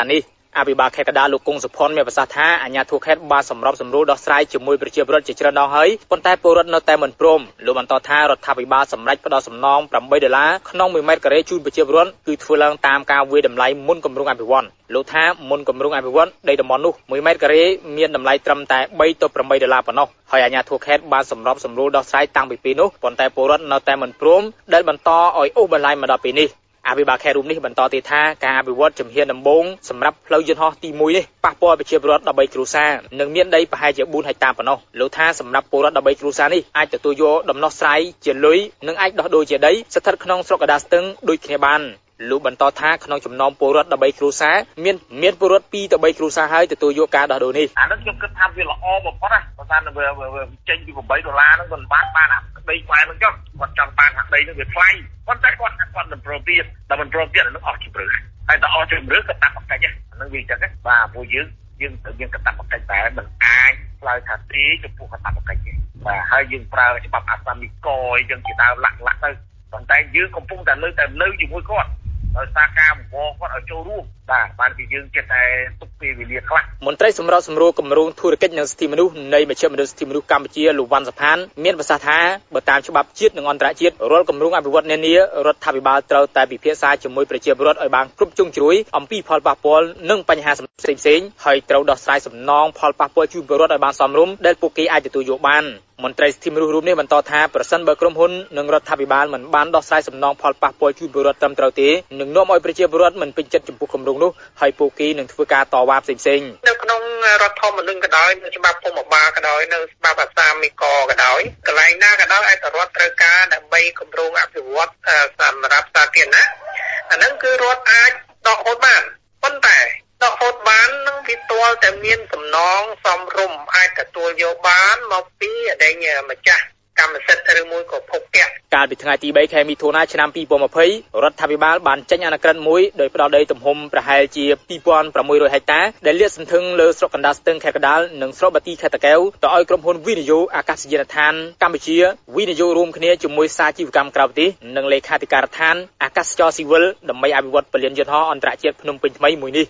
អភិបាលខេត្តកណ្ដាលលោកគង់សុផុនមានប្រសាសន៍ថាអាជ្ញាធរខេត្តបានសម្របសម្រួលដោះស្រាយជាមួយប្រជាពលរដ្ឋជាច្រើនដងហើយប៉ុន្តែពលរដ្ឋនៅតែមិនព្រមលោកបន្តថារដ្ឋាភិបាលសម្រេចផ្ដល់សំណង$8ក្នុង1ម៉ែត្រការ៉េជូនប្រជាពលរដ្ឋគឺធ្វើឡើងតាមការវាយតម្លៃមុនគម្រោងអភិវឌ្ឍន៍លោកថាមុនគម្រោងអភិវឌ្ឍន៍ដីតំបន់នោះ1ម៉ែត្រការ៉េមានតម្លៃត្រឹមតែ$3ទៅ8ប៉ុណ្ណោះហើយអាជ្ញាធរខេត្តបានសម្របសម្រួលដោះស្រាយតាំងពីពេលនោះប៉ុន្តែពលរដ្ឋនៅតែមិនព្រមដែលបន្តឲ្យអូសបន្លាយមកដល់ពេលនេះអភិបាលខេត្តរូបនេះបន្តទៀតថាការអភិវឌ្ឍជំហានដំបូងសម្រាប់ផ្លូវយន្តហោះទី1នេះប៉ះពាល់ប្រជាពលរដ្ឋ13គ្រួសារនិងមានដីប្រហែលជា4ហិកតាប៉ុណ្ណោះលោកថាសម្រាប់ពលរដ្ឋ13គ្រួសារនេះអាចទទួលយកដំណោះស្រាយជាលុយនិងអាចដោះដូរជាដីស្ថិតក្នុងស្រុកកណ្ដាលស្ទឹងដូចគ្នាបានលោកបន្តថាក្នុងចំណោមពលរដ្ឋ13គ្រួសារមានពលរដ្ឋ2ទៅ3គ្រួសារហើយទទួលយកការដោះដូរនេះអានេះខ្ញុំគិតថាវាល្អបំផុតណាបើថាវាចេញពី$8ហ្នឹងមិនបានដីខ្វែនឹងចុះគាត់ចង់បានហាក់ដីនឹងវាថ្លៃប៉ុន្តែគាត់មិនព្រមទៀតតែមិនព្រមទៀតនឹងអស់ជម្រើសហើយតែអស់ជម្រើសក៏តាប់បកិច្ចហ្នឹងវាអញ្ចឹងបាទពួកយើងក៏តាប់បកិច្ចតែមិនអាចឆ្លើយថាទេចំពោះក៏តាប់បកិច្ចទេបាទហើយយើងប្រើច្បាប់អាសាមីកអីចឹងជាដើមលាក់ទៅប៉ុន្តែយើងកំពុងតែនៅជាមួយគាត់ដោយសារការបង្កគាត់ឲ្យចូលរួមបាទបានពីយើងចិត្តតែទុកពេលវេលាខ្លះមន្ត្រីសម្របសម្រួលគម្រោងធុរកិច្ចនិងសិទ្ធិមនុស្សនៃមជ្ឈមណ្ឌលសិទ្ធិមនុស្សកម្ពុជាលោកវ៉ាន់សុផានមានប្រសាសន៍ថាបើតាមច្បាប់ជាតិនិងអន្តរជាតិរាល់គម្រោងអភិវឌ្ឍន៍នានារដ្ឋាភិបាលត្រូវតែពិភាក្សាជាមួយប្រជាពលរដ្ឋឲ្យបានគ្រប់ជ្រុងជ្រោយអំពីផលប៉ះពាល់និងបញ្ហាផ្សេងៗហើយត្រូវដោះស្រាយសំណងផលប៉ះពាល់ជូនពលរដ្ឋឲ្យបានសមរម្យដែលពួកគេអាចទទួលយកបានមន្ត្រីសិទ្ធិមនុស្សរូបនេះបន្តថាប្រសិនបើក្រុមហ៊ុននិងរដ្ឋាភិបាលមិនបានដោះស្រាយសំណងផលប៉ះពាល់ជូនពលរដ្ឋត្រឹមត្រូវទេនឹងនាំឲ្យប្រជាពលរដ្ឋមិនពេញចិត្តចំពោះគម្រោងនោះហើយពួកគេនឹងធ្វើការតវ៉ាផ្សេងៗនៅក្នុងរដ្ឋធម្មនុញ្ញក៏ដោយនៅច្បាប់ភូមិបាលក៏ដោយនៅច្បាប់អាសាមីកក៏ដោយកន្លែងណាក៏ដោយឯករដ្ឋត្រូវការដើម្បីគម្រោងអភិវឌ្ឍសម្រាប់សាធារណៈអាហ្នឹងគឺរដ្ឋអាចដកហូតបានប៉ុន្តែដកហូតបាននឹងវាទាល់តែមានសំណងសមរម្យអាចទទួលយកបានមកពីដែលម្ចាស់កម្មសិទ្ធិឬមួយក៏ភពពាក់កាលពីថ្ងៃទី3ខែមិថុនាឆ្នាំ2020រដ្ឋាភិបាលបានចេញអនុក្រឹត្យមួយដោយផ្ដល់ដីទំហំប្រហែលជា2600ហិកតាដែលលាតសន្ធឹងលើស្រុកកណ្ដាលស្ទឹងខេត្តកណ្ដាលនិងស្រុកបាទីខេត្តតាកែវទៅឲ្យក្រុមហ៊ុនវិនិយោគអាកាសយានដ្ឋានកម្ពុជាវិនិយោគរួមគ្នាជាមួយសាជីវកម្មក្រៅប្រទេសនិងលេខាធិការដ្ឋានអាកាសចរស៊ីវិលដើម្បីអភិវឌ្ឍពលានយន្តហោះអន្តរជាតិភ្នំពេញថ្មីមួយនេះ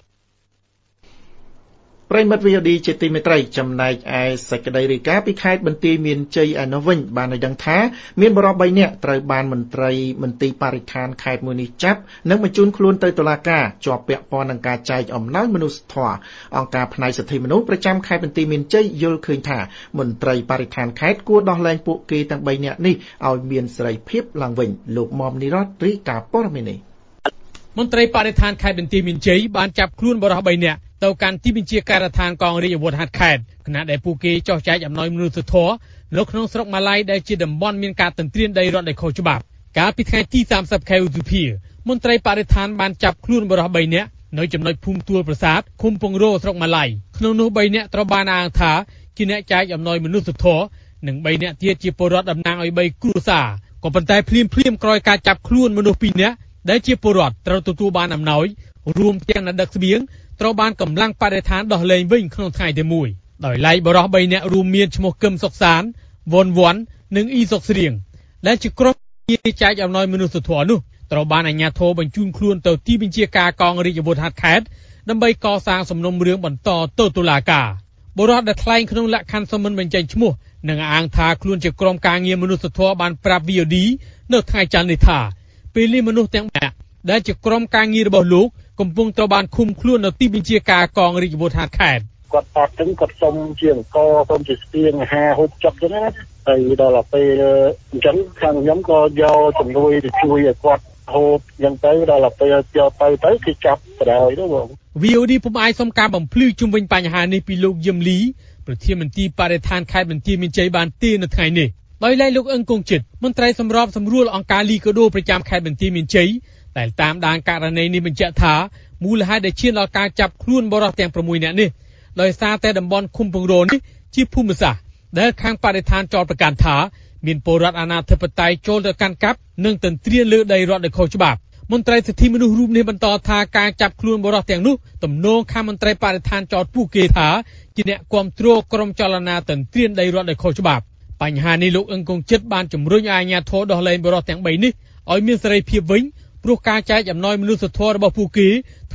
ប្រិមិត្ត VOD ជាទីមេត្រីចំណែកឯសេចក្តីរាយការណ៍ពីខេត្តបន្ទាយមានជ័យឯនោះវិញបានឲ្យដឹងថាមានបរិប3នាក់ត្រូវបានមន្ត្រីមន្ទីរបរិស្ថានខេត្តមួយនេះចាប់និងបញ្ជូនខ្លួនទៅតុលាការជាប់ពាក់ព័ន្ធនឹងការចែកអំណោយមនុស្សធម៌អង្គការផ្នែកសិទ្ធិមនុស្សប្រចាំខេត្តបន្ទាយមានជ័យយល់ឃើញថាមន្ត្រីបរិស្ថានខេត្តគួរដោះលែងពួកគេទាំង3នាក់នេះឲ្យមានសេរីភាពឡើងវិញលោកមុំនីរ៉ាត់រីកាព័រមេនេះមន្ត្រីបរិស្ថានខេត្តបន្ទាយមានជ័យបានចាប់ខ្លួនបរិសុទ្ធ3នាក់ទៅកាន់ទីបញ្ជាការដ្ឋានកងរាជអាវុធហត្ថខេត្តខណៈដែលពួកគេចោះចែកអំណោយមនុស្សធម៌នៅក្នុងស្រុកម៉ាឡៃដែលជាតំបន់មានការទន្ទ្រានដីរដ្ឋដែលខុសច្បាប់កាលពីថ្ងៃទី30ខែឧសភាមន្ត្រីបរិស្ថានបានចាប់ខ្លួនបរិសុទ្ធ3នាក់នៅចំណុចភូមិទួលប្រាសាទឃុំពងរោស្រុកម៉ាឡៃក្នុងនោះ3នាក់ត្រូវបានអាងថាជាអ្នកចែកអំណោយមនុស្សធម៌និង3នាក់ទៀតជាពលរដ្ឋតំណាងឲ្យ3គ្រួសារក៏ប៉ុន្តែភ្លាមក្រោយការចាប់ខ្លួនមនុស្ស2នាក់ដែលជាពលរដ្ឋត្រូវទទួលបានអំណោយរួមទាំងអ្នកដឹកស្បៀងត្រូវបានកម្លាំងបរិស្ថានដោះលែងវិញក្នុងថ្ងៃទី1ដោយឡែកបរិសុទ្ធ3នាក់រួមមានឈ្មោះកឹមសុកសានវ៉ុននិងអ៊ីសុកស្រៀងដែលជាក្រុមជាចែកអំណោយមនុស្សធម៌នោះត្រូវបានអាជ្ញាធរបញ្ជូនខ្លួនទៅទីបញ្ជាការកងរាជអាវុធហត្ថខេត្តដើម្បីកសាងសំណុំរឿងបន្តទៅតុលាការបរិសុទ្ធដែលថ្លែងក្នុងលក្ខខណ្ឌសមមិនបញ្ចេញឈ្មោះនិងអាងថាខ្លួនជាក្រុមការងារមនុស្សធម៌បានប្រាប់ VOD នៅថ្ងៃច័ន្ទនេះថាពេលនេះមនុស្សទាំង3ដែលជាក្រុមការងាររបស់លោកកំពុងត្រូវបានឃុំខ្លួននៅទីបញ្ជាការកងរាជអាវុធហត្ថខេត្តគាត់អត់ទាំងគាត់សុំជាអង្គសុំជាស្ពាងអាហារហូបចុកចឹងណាហើយដល់ពេលអញ្ចឹងខាងខ្ញុំក៏យកជំនួយទៅជួយឲ្យគាត់ហូបអញ្ចឹងទៅដល់ពេលយកទៅគឺចាប់បដ ாய் ទៅបង VOD ពុំអាចសុំការបំភ្លឺជុំវិញបញ្ហានេះពីលោកយឹមលីប្រធានមន្ត្រីបរិស្ថានខេត្តបន្ទាយមានជ័យបានទេនៅថ្ងៃនេះដោយឡែកលោកអឹងគង់ចិត្តមន្ត្រីសម្របសម្រួលអង្គការលីកាដូប្រចាំខេត្តបន្ទាយមានជ័យដែលតាមដានករណីនេះបញ្ជាក់ថាមូលហេតុដែលឈានដល់ការចាប់ខ្លួនបរិសុទ្ធទាំង6នាក់នេះដោយសារតែតំបន់ឃុំពងរោនេះជាភូមិសាស្ត្រដែលខាងបរិស្ថានចោទប្រកាន់ថាមានពលរដ្ឋអាណាធិបតេយ្យចូលទៅកាន់កាប់និងទន្ទ្រានលើដីរដ្ឋដោយខុសច្បាប់មន្ត្រីសិទ្ធិមនុស្សរូបនេះបន្តថាការចាប់ខ្លួនបរិសុទ្ធទាំងនោះទំនងខាងមន្ត្រីបរិស្ថានចោទពួកគេថាជាអ្នកគាំទ្រក្រុមចលនាទន្ទ្រានដីរដ្ឋដោយខុសច្បាប់បញ្ហានេះលោកអឹងគង់ចិត្តបានជំរុញឲ្យអាជ្ញាធរដោះលែងបរិសុទ្ធទាំង3នេះឲ្យមានសេរីភាពវិញព្រោះការចែកអំណោយមនុស្សធម៌របស់ពួកគេធ្វើ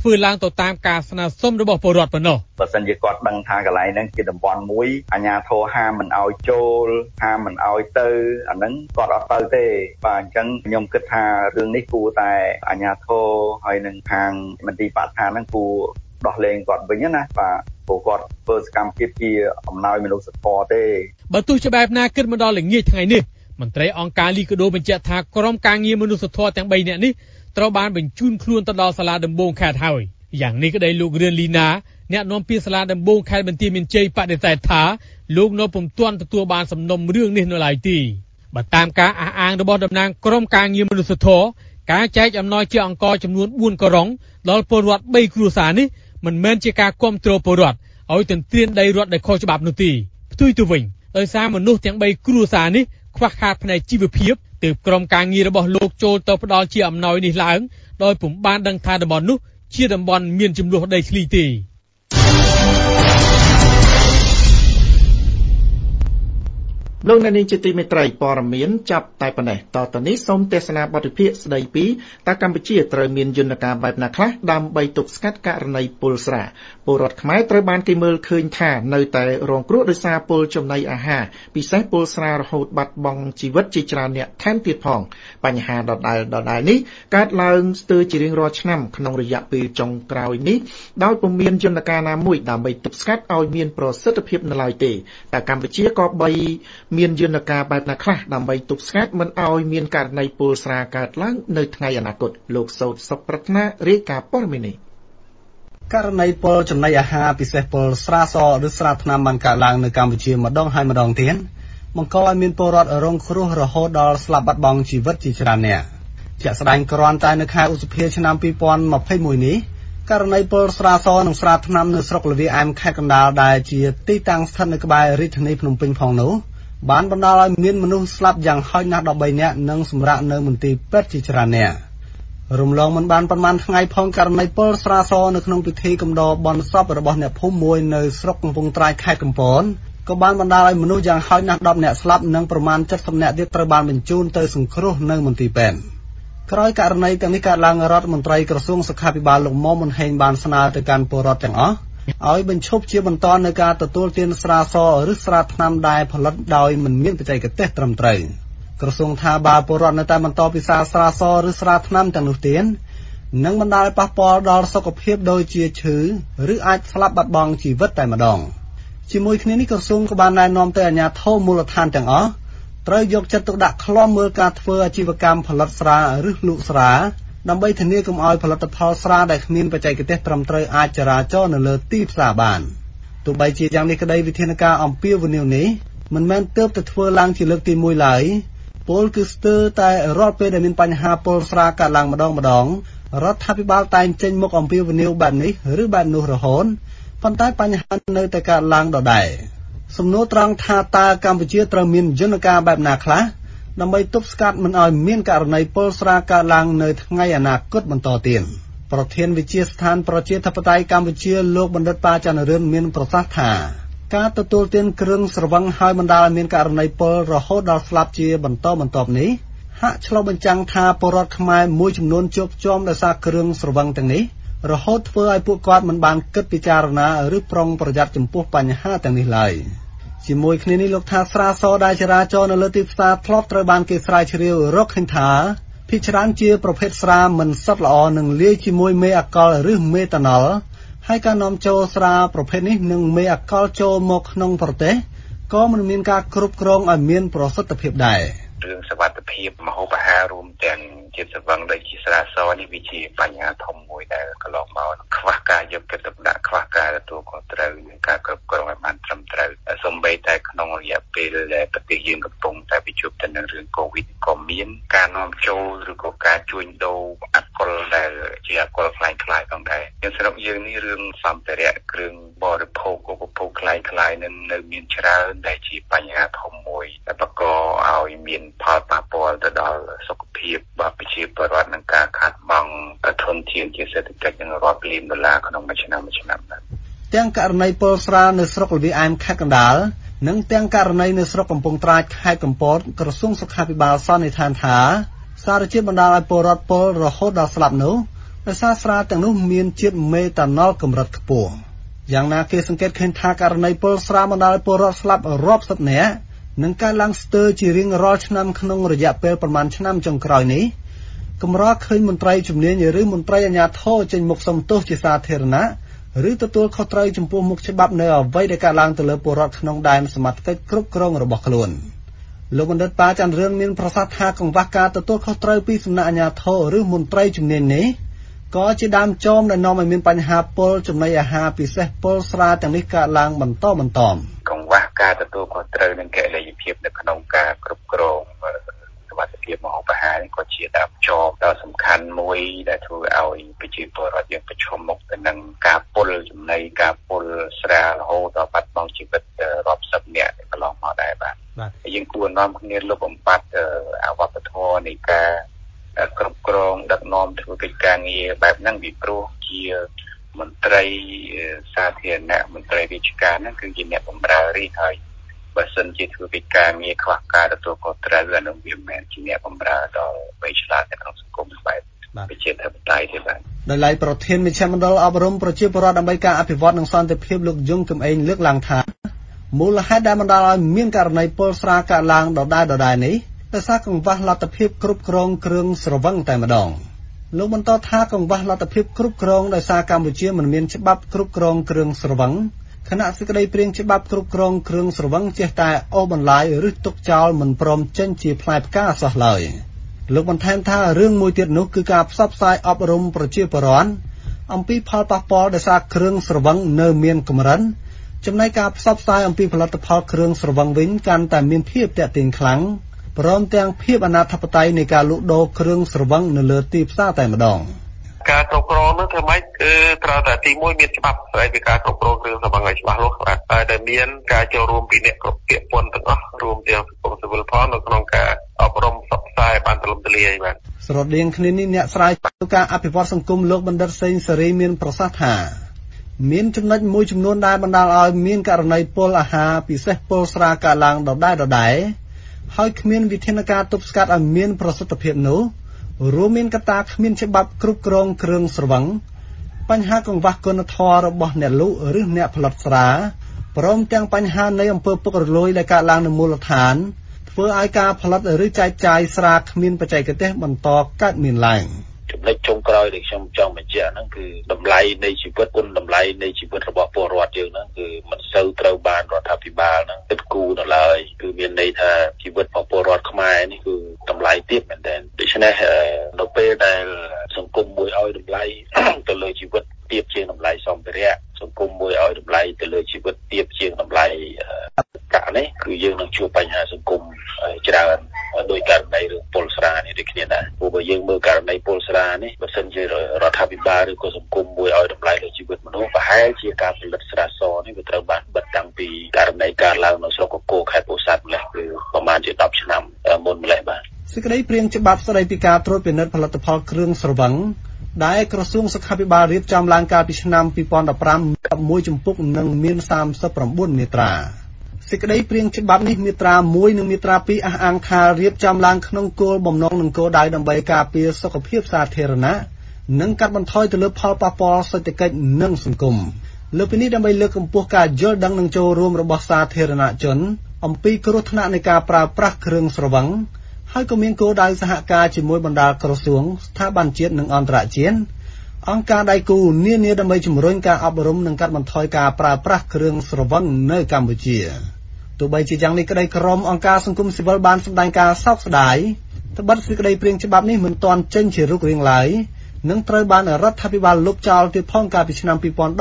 ធ្វើឡើងទៅតាមការស្នើសុំរបស់ពលរដ្ឋប៉ុណ្ណោះបើសិនជាគាត់ដឹងថាកន្លែងហ្នឹងជាតំបន់មួយអាជ្ញាធរហាមមិនឲ្យចូលហាមមិនឲ្យទៅអាហ្នឹងគាត់អត់ទៅទេបាទអញ្ចឹងខ្ញុំគិតថារឿងនេះគួរតែអាជ្ញាធរហើយនឹងខាងមន្ទីរបរិស្ថានហ្នឹងគួរដោះលែងគាត់វិញណាបាទព្រោះគាត់ធ្វើសកម្មភាពជាអំណោយមនុស្សធម៌ទេបើទោះជាបែបណាគិតមកដល់ល្ងាចថ្ងៃនេះមន្ត្រីអង្គការលីកាដូបញ្ជាក់ថាក្រុមការងារមនុស្សធម៌ទាំង3នាក់នេះត្រូវបានបញ្ជូនខ្លួនទៅដល់សាលាដំបងខេត្តហើយយ៉ាងនេះក្តីលោករឿនលីណាអ្នកនាំពាក្យសាលាដំបងខេត្តបន្ទាយមានជ័យបដិសេធថាលោកនៅពុំទាន់ទទួលបានសំណុំរឿងនេះនៅឡើយទេបើតាមការអះអាងរបស់តំណាងក្រុមការងារមនុស្សធម៌ការចែកអំណោយជាអង្គចំនួន4កុរ៉ុងដល់ពលរដ្ឋ3គ្រួសារនេះមិនមែនជាការគាំទ្រពលរដ្ឋឲ្យទន្ទ្រានដីរដ្ឋដែលខុសច្បាប់នោះទេផ្ទុយទៅវិញដោយសារមនុស្សទាំង3គ្រួសារនេះខ្វះខាតផ្នែកជីវភាពទើបក្រុមការងាររបស់លោកចូលទៅផ្ដល់ជាអំណោយនេះឡើងដោយពុំបានដឹងថាតំបន់នោះជាតំបន់មានចំនួនដីធ្លីទេលោកអ្នកនាងជាទីមេត្រីព័ត៌មានចាប់តែប៉ុណ្ណេះតទៅនេះសូមទេសនាបទវិភាគស្ដីពីតើកម្ពុជាត្រូវមានយន្តការបែបណាខ្លះដើម្បីទប់ស្កាត់ករណីពុលស្រាពលរដ្ឋខ្មែរត្រូវបានគេមើលឃើញថានៅតែរងគ្រោះដោយសារពុលចំណីអាហារពិសេសពុលស្រារហូតបាត់បង់ជីវិតជាច្រើនអ្នកថែមទៀតផងបញ្ហាដដែលនេះកើតឡើងស្ទើរជារៀងរាល់ឆ្នាំក្នុងរយៈពេលចុងក្រោយនេះដោយពុំមានយន្តការណាមួយដើម្បីទប់ស្កាត់ឲ្យមានប្រសិទ្ធភាពនៅឡើយទេតែកម្ពុជាក៏បីមានយន្តការបែបណាខ្លះដើម្បីទប់ស្កាត់មិនឲ្យមានករណីពុលស្រាកើតឡើងនៅថ្ងៃអនាគតលោកសោតសុប្រាថ្នារាយការណ៍ព័ត៌មាននេះករណីពុលចំណីអាហារពិសេសពុលស្រាសឬស្រាថ្នាំបានកើតឡើងនៅកម្ពុជាម្ដងហើយម្ដងទៀតបង្កឲ្យមានពលរដ្ឋរងគ្រោះរហូតដល់ស្លាប់បាត់បង់ជីវិតជាច្រើនអ្នកជាក់ស្ដែងគ្រាន់តែនៅខែឧសភាឆ្នាំ2021នេះករណីពុលស្រាសនិងស្រាថ្នាំនៅស្រុកលវាអែមខេត្តកណ្ដាលដែលជាទីតាំងស្ថិតនៅក្បែររាជធានីភ្នំពេញផងនោះបានបណ្ដាលឲ្យមានមនុស្សស្លាប់យ៉ាងហោចណាស់13នាក់និងសម្រាកនៅមន្ទីរពេទ្យជាច្រើននាក់រំលងមិនបានប៉ុន្មានថ្ងៃផងករណីពុលស្រាសនៅក្នុងពិធីកំដរបន់សពរបស់អ្នកភូមិមួយនៅស្រុកកំពង់ត្រាយខេត្តកំពតក៏បានបណ្ដាលឲ្យមនុស្សយ៉ាងហោចណាស់10នាក់ស្លាប់និងប្រមាណ70នាក់ទៀតត្រូវបានបញ្ជូនទៅសង្គ្រោះនៅមន្ទីរពេទ្យក្រោយករណីទាំងនេះកើតឡើងរដ្ឋមន្ត្រីក្រសួងសុខាភិបាលលោកមុំមុនហេងបានស្នើទៅកាន់ពលរដ្ឋទាំងអស់ឲ្យបញ្ឈប់ជាបន្តនៅការទទួលទានស្រាសឬស្រាថ្នាំដែលផលិតដោយមិនមានបច្ចេកទេសត្រឹមត្រូវក្រសួងថាបើពលរដ្ឋនៅតែបន្តពិសាស្រាសឬស្រាថ្នាំទាំងនោះទៀតនឹងបណ្ដាលឲ្យប៉ះពាល់ដល់សុខភាពដូចជាឈឺឬអាចស្លាប់បាត់បង់ជីវិតតែម្ដងជាមួយគ្នានេះក្រសួងក៏បានណែនាំទៅអាជ្ញាធរមូលដ្ឋានទាំងអស់ត្រូវយកចិត្តទុកដាក់ឃ្លាំមើលការធ្វើអាជីវកម្មផលិតស្រាឬលក់ស្រាដើម្បីធានាកុំឲ្យផលិតផលស្រាដែលគ្មានបច្ចេកទេសត្រឹមត្រូវអាចចរាចរនៅលើទីផ្សារបានទោះបីជាយ៉ាងនេះក្តីវិធានការអំពាវនាវនេះមិនមែនទើបតែធ្វើឡើងជាលើកទី1ឡើយពលគឺស្ទើរតែរាល់ពេលដែលមានបញ្ហាពុលស្រាកើតឡើងម្ដងរដ្ឋាភិបាលតែងចេញមុខអំពាវនាវបែបនេះឬបែបនោះរហូតប៉ុន្តែបញ្ហានៅតែកើតឡើងដដែលសំណួរត្រង់ថាតើកម្ពុជាត្រូវមានយន្តការបែបណាខ្លះដើម្បីទប់ស្កាត់មិនឲ្យមានករណីពុលស្រាកើតឡើងនៅថ្ងៃអនាគតបន្តទៀតប្រធានវិទ្យាស្ថានប្រជាធិបតេយ្យកម្ពុជាលោកបណ្ឌិតប៉ាចន្ទរឿនមានប្រសាសន៍ថាការទទួលទានគ្រឿងស្រវឹងហើយបណ្ដាលឲ្យមានករណីពុលរហូតដល់ស្លាប់ជាបន្តបន្ទាប់នេះហាក់ឆ្លុះបញ្ចាំងថាពលរដ្ឋខ្មែរមួយចំនួនជាប់ជាំដោយសារគ្រឿងស្រវឹងទាំងនេះរហូតធ្វើឲ្យពួកគាត់មិនបានគិតពិចារណាឬប្រុងប្រយ័ត្នចំពោះបញ្ហាទាំងនេះឡើយជាមួយគ្នានេះលោកថាស្រាសដែលចរាចរនៅលើទីផ្សារធ្លាប់ត្រូវបានគេស្រាវជ្រាវរកឃើញថាភាគច្រើនជាប្រភេទស្រាមិនសុទ្ធល្អនឹងលាយជាមួយមេអាកុលឬមេតាណុលហើយការនាំចូលស្រាប្រភេទនេះនិងមេអាកុលចូលមកក្នុងប្រទេសក៏មិនមានការគ្រប់គ្រងឲ្យមានប្រសិទ្ធភាពដែររឿងសុវត្ថិភាពម្ហូបអាហាររួមទាំងជាតិស្រវឹងដូចជាស្រាសនេះវាជាបញ្ហាធំមួយដែលកន្លងមកខ្វះការយកចិត្តទុកដាក់ខ្វះការទទួលខុសត្រូវនិងការគ្រប់គ្រងឲ្យបានត្រឹមត្រូវសូម្បីតែក្នុងរយៈពេលដែលប្រទេសយើងកំពុងតែប្រឈមទៅនឹងរឿងកូវីដក៏មានការនាំចូលឬក៏ការជួញដូរអាល់កុលដែលជាអាល់កុលคล้ายៗផងដែរយើងស្រុកយើងនេះរឿងសម្ភារៈគ្រឿងបរិភោគឧបភោគคล้ายៗនឹងនៅមានច្រើនដែលជាបញ្ហាធំមួយដែលបង្កឲ្យមានផលប៉ះពាល់ទៅដល់សុខភាពរបស់ប្រជាពលរដ្ឋនិងការខាតបង់ធនធានជាសេដ្ឋកិច្ចនឹងរាប់លានដុល្លារក្នុងមួយឆ្នាំដែរទាំងករណីពុលស្រានៅស្រុកលវាអែមខេត្តកណ្ដាលនិងទាំងករណីនៅស្រុកកំពង់ត្រាចខេត្តកំពតក្រសួងសុខាភិបាលសន្និដ្ឋានថាសារជាតិបណ្ដាលឲ្យពលរដ្ឋពុលរហូតដល់ស្លាប់នោះដោយសារស្រាទាំងនោះមានជាតិមេតាណុលកម្រិតខ្ពស់យ៉ាងណាគេសង្កេតឃើញថាករណីពុលស្រាបណ្ដាលឲ្យពលរដ្ឋស្លាប់រាប់សិបនាក់នឹងកើតឡើងស្ទើរជារៀងរាល់ឆ្នាំក្នុងរយៈពេលប្រមាណឆ្នាំចុងក្រោយនេះកម្រឃើញមន្ត្រីជំនាញឬមន្ត្រីអាជ្ញាធរចេញមុខសុំទោសជាសាធារណៈឬទទួលខុសត្រូវចំពោះមុខច្បាប់នៅអ្វីដែលកើតឡើងទៅលើពលរដ្ឋក្នុងដែនសមត្ថកិច្ចគ្រប់គ្រងរបស់ខ្លួនលោកបណ្ឌិតប៉ាច័ន្ទរឿនមានប្រសាសន៍ថាកង្វះការទទួលខុសត្រូវពីសំណាក់អាជ្ញាធរឬមន្ត្រីជំនាញនេះក៏ជាដើមចមដែលនាំឲ្យមានបញ្ហាពុលចំណីអាហារពិសេសពុលស្រាទាំងនេះកើតឡើងបន្តកង្វះការទទួលខុសត្រូវនិងកិលេសភាពនៅក្នុងការគ្រប់គ្រងសុវត្ថិភាពម្ហូបអាហារនេះក៏ជាដើមចមដ៏សំខាន់មួយដែលធ្វើឲ្យប្រជាពលរដ្ឋយើងប្រឈមមុខទៅនឹងការពុលចំណីការពុលស្រារហូតដល់បាត់បង់ជីវិតរាប់សិបនាក់កន្លងមកដែរបាទយើងគួរនាំគ្នាលុបបំបាត់អវត្តធម៌នៃការគ្រប់គ្រងដឹកនាំធ្វើកិច្ចការងារបែបហ្នឹងពីព្រោះជាមន្ត្រីសាធារណៈមន្ត្រីរាជការហ្នឹងគឺជាអ្នកបម្រើរាជហើយបើសិនជាធ្វើកិច្ចការងារខ្វះការទទួលខុសត្រូវអានោះវាមិនមែនជាអ្នកបម្រើដល់វ័យឆ្លាតនៅក្នុងសង្គមបែបប្រជាធិបតេយ្យទេបាទដោយឡែកប្រធានមជ្ឈមណ្ឌលអប់រំប្រជាពលរដ្ឋដើម្បីការអភិវឌ្ឍនិងសន្តិភាពលោកយងកំឯងលើកឡើងថាមូលហេតុដែលបណ្ដាលឲ្យមានករណីពុលស្រាកើតឡើងដដែលនេះដោយសារកង្វះលទ្ធភាពគ្រប់គ្រងគ្រឿងស្រវឹងតែម្ដងលោកបន្តថាកង្វះលទ្ធភាពគ្រប់គ្រងដោយសារកម្ពុជាមិនមានច្បាប់គ្រប់គ្រងគ្រឿងស្រវឹងគណៈសេចក្តីព្រាងច្បាប់គ្រប់គ្រងគ្រឿងស្រវឹងចេះតែអូសបន្លាយឬទុកចោលមិនព្រមចេញជាផ្លែផ្កាសោះឡើយលោកបន្ថែមថារឿងមួយទៀតនោះគឺការផ្សព្វផ្សាយអប់រំប្រជាពលរដ្ឋអំពីផលប៉ះពាល់ដោយសារគ្រឿងស្រវឹងនៅមានកម្រិតចំណែកការផ្សព្វផ្សាយអំពីផលិតផលគ្រឿងស្រវឹងវិញកាន់តែមានភាពទាក់ទាញខ្លាំងព្រមទាំងភាពអនាធិបតេយ្យនៃការលក់ដូរគ្រឿងស្រវឹងនៅលើទីផ្សារតែម្ដងការគ្រប់គ្រងនោះធ្វើម៉េចគឺត្រូវតែទី1មានច្បាប់ស្តីពីការគ្រប់គ្រងគ្រឿងស្រវឹងឲ្យច្បាស់លាស់បាទហើយដែលមានការចូលរួមពីអ្នកគ្រប់ពាក្យពន្ធទាំងអស់រួមទាំងសង្គមស៊ីវិលផងនៅក្នុងការអប់រំផ្សព្វផ្សាយបានទូលំទូលាយបាទស្រដៀងគ្នានេះអ្នកស្រាវជ្រាវការអភិវឌ្ឍសង្គមលោកបណ្ឌិតសេងសេរីមានប្រសាសន៍ថាមានចំណុចមួយចំនួនដែលបណ្ដាលឲ្យមានករណីពុលអាហារពិសេសពុលស្រាកើតឡើងដដែលហើយគ្មានវិធានការទប់ស្កាត់ឲ្យមានប្រសិទ្ធភាពនោះរួមមានកត្តាគ្មានច្បាប់គ្រប់គ្រងគ្រឿងស្រវឹងបញ្ហាកង្វះគុណធម៌របស់អ្នកលក់ឬអ្នកផលិតស្រាព្រមទាំងបញ្ហានៃអំពើពុករលួយដែលកើតឡើងនៅមូលដ្ឋានធ្វើឲ្យការផលិតឬចែកចាយស្រាគ្មានបច្ចេកទេសបន្តកើតមានឡើងចំណុចចុងក្រោយដែលខ្ញុំចង់បញ្ជាក់ហ្នឹងគឺតម្លៃនៃជីវិតគុណតម្លៃនៃជីវិតរបស់ពលរដ្ឋយើងហ្នឹងគឺមិនសូវត្រូវបានរដ្ឋាភិបាលហ្នឹងគិតគូរនៅឡើយគឺមានន័យថាជីវិតរបស់ពលរដ្ឋខ្មែរនេះគឺតម្លៃទាបមែនទែនដូច្នេះនៅពេលដែលសង្គមមួយឲ្យតម្លៃទៅលើជីវិតទាបជាងតម្លៃសម្ភារៈសង្គមមួយឲ្យតម្លៃទៅលើជីវិតទាបជាងតម្លៃកាក់នេះគឺយើងនឹងជួបបញ្ហាសង្គមច្រើនដោយករណីរឿងពុលស្រានេះដូចគ្នាដែរព្រោះបើយើងមើលករណីពុលស្រានេះបើសិនជារដ្ឋាភិបាលឬក៏សង្គមមួយឲ្យតម្លៃលើជីវិតមនុស្សប្រហែលជាការផលិតស្រាសនេះវាត្រូវបានបិទតាំងពីករណីការឡើងនៅស្រុកកកូរខេត្តពោធិ៍សាត់ម្លេះគឺប្រហែលជា10ឆ្នាំមុនម្លេះបាទសេចក្តីព្រាងច្បាប់ស្តីពីការត្រួតពិនិត្យផលិតផលគ្រឿងស្រវឹងដែលក្រសួងសុខាភិបាលរៀបចំឡើងកាលពីឆ្នាំ2015 11ជំពូកនិងមាន39មាត្រាសេចក្តីព្រាងច្បាប់នេះមាត្រា1និងមាត្រា2អះអាងថារៀបចំឡើងក្នុងគោលបំណងនិងគោលដៅដើម្បីការពារសុខភាពសាធារណៈនិងកាត់បន្ថយទៅលើផលប៉ះពាល់សេដ្ឋកិច្ចនិងសង្គមលើពីនេះដើម្បីលើកកម្ពស់ការយល់ដឹងនិងចូលរួមរបស់សាធារណជនអំពីគ្រោះថ្នាក់នៃការប្រើប្រាស់គ្រឿងស្រវឹងហើយក៏មានគោលដៅសហការជាមួយបណ្ដាក្រសួងស្ថាប័នជាតិនិងអន្តរជាតិអង្គការដៃគូនានាដើម្បីជំរុញការអប់រំនិងកាត់បន្ថយការប្រើប្រាស់គ្រឿងស្រវឹងនៅកម្ពុជាទោះបីជាយ៉ាងនេះក្តីក្រុមអង្គការសង្គមស៊ីវិលបានសម្ដែងការសោកស្ដាយត្បិតសេចក្តីព្រាងច្បាប់នេះមិនទាន់ចេញជារូបរាងឡើយនិងត្រូវបានរដ្ឋាភិបាលលុបចោលទៀតផងកាលពីឆ្នាំ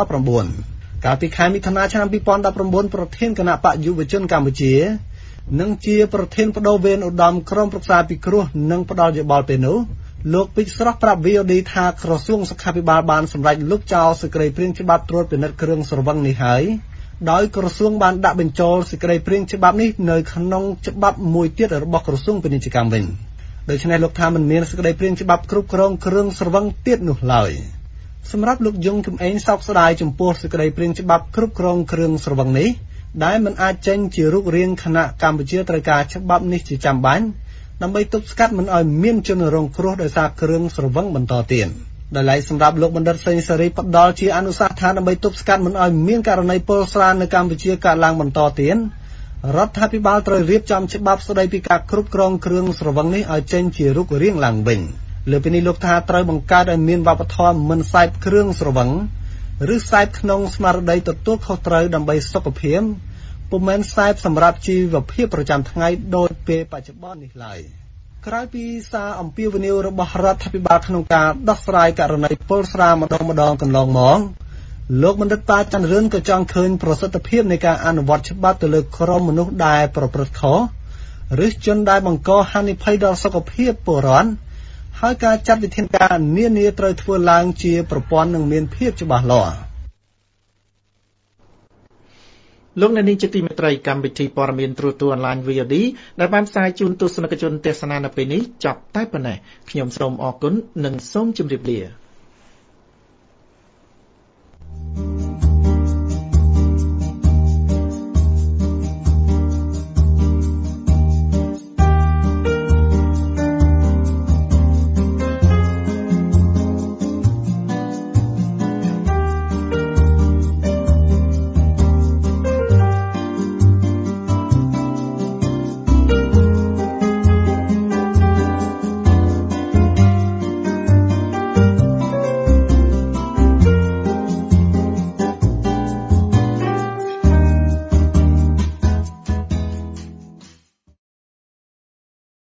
2019កាលពីខែមិថុនាឆ្នាំ2019ប្រធានគណៈបកយុវជនកម្ពុជានិងជាប្រធានបដូវវេនឧត្តមក្រុមប្រឹក្សាពិគ្រោះនិងផ្ដល់យោបល់ពេលនោះលោកពេជ្រស្រស់ប្រាប់ VOD ថាក្រសួងសុខាភិបាលបានសម្រេចលុបចោលសេចក្តីព្រាងច្បាប់ត្រួតពិនិត្យគ្រឿងស្រវឹងនេះហើយដោយក្រសួងបានដាក់បញ្ចូលសេចក្តីព្រាងច្បាប់នេះនៅក្នុងច្បាប់មួយទៀតរបស់ក្រសួងពាណិជ្ជកម្មវិញដូច្នេះលោកថាមិនមានសេចក្តីព្រាងច្បាប់គ្រប់គ្រងគ្រឿងស្រវឹងទៀតនោះឡើយសម្រាប់លោកយងកំឯងសោកស្ដាយចំពោះសេចក្តីព្រាងច្បាប់គ្រប់គ្រងគ្រឿងស្រវឹងនេះដែលមិនអាចចេញជារូបរាងគណៈកម្ពុជាត្រូវការច្បាប់នេះជាចាំបាច់ដើម្បីទប់ស្កាត់មិនឲ្យមានជនរងគ្រោះដោយសារគ្រឿងស្រវឹងបន្តទៀតដោយឡែកសម្រាប់លោកបណ្ឌិតសេងសេរីផ្ដល់ជាអនុសាសន៍ថាដើម្បីទប់ស្កាត់មិនឲ្យមានករណីពលស្រានៅកម្ពុជាកើតឡើងបន្តទៀតរដ្ឋាភិបាលត្រូវរៀបចំច្បាប់ស្តីពីការគ្រប់គ្រងគ្រឿងស្រវឹងនេះឲ្យចេញជារូបរាងឡើងវិញលើពីនេះលោកថាត្រូវបង្កើតឲ្យមានវប្បធម៌មិនសេពគ្រឿងស្រវឹងឬសេពក្នុងស្មារតីទទួលខុសត្រូវដើម្បីសុខភាពពុំមែនសេពសម្រាប់ជីវភាពប្រចាំថ្ងៃដូចពេលបច្ចុប្បន្ននេះឡើយក្រោយពីសារអំពាវនាវរបស់រដ្ឋាភិបាលក្នុងការដោះស្រាយករណីពលស្រាម្ដងកន្លងមកលោកបណ្ឌិតប៉ាច័ន្ទរឿនក៏ចង់ឃើញប្រសិទ្ធភាពនៃការអនុវត្តច្បាប់ទៅលើក្រុមមនុស្សដែលប្រព្រឹត្តខុសឬជនដែលបង្កហានិភ័យដល់សុខភាពពលរដ្ឋហើយការចាត់វិធានការនានាត្រូវធ្វើឡើងជាប្រព័ន្ធនិងមានភាពច្បាស់លាស់លោកអ្នកនាងជាទីមេត្រីកម្មវិធីព័ត៌មានទូរទស្សន៍អនឡាញ VOD ដែលបានផ្សាយជូនទស្សនិកជនទេសនានៅពេលនេះចប់តែប៉ុណ្ណេះខ្ញុំសូមអរគុណនិងសូមជម្រាបលា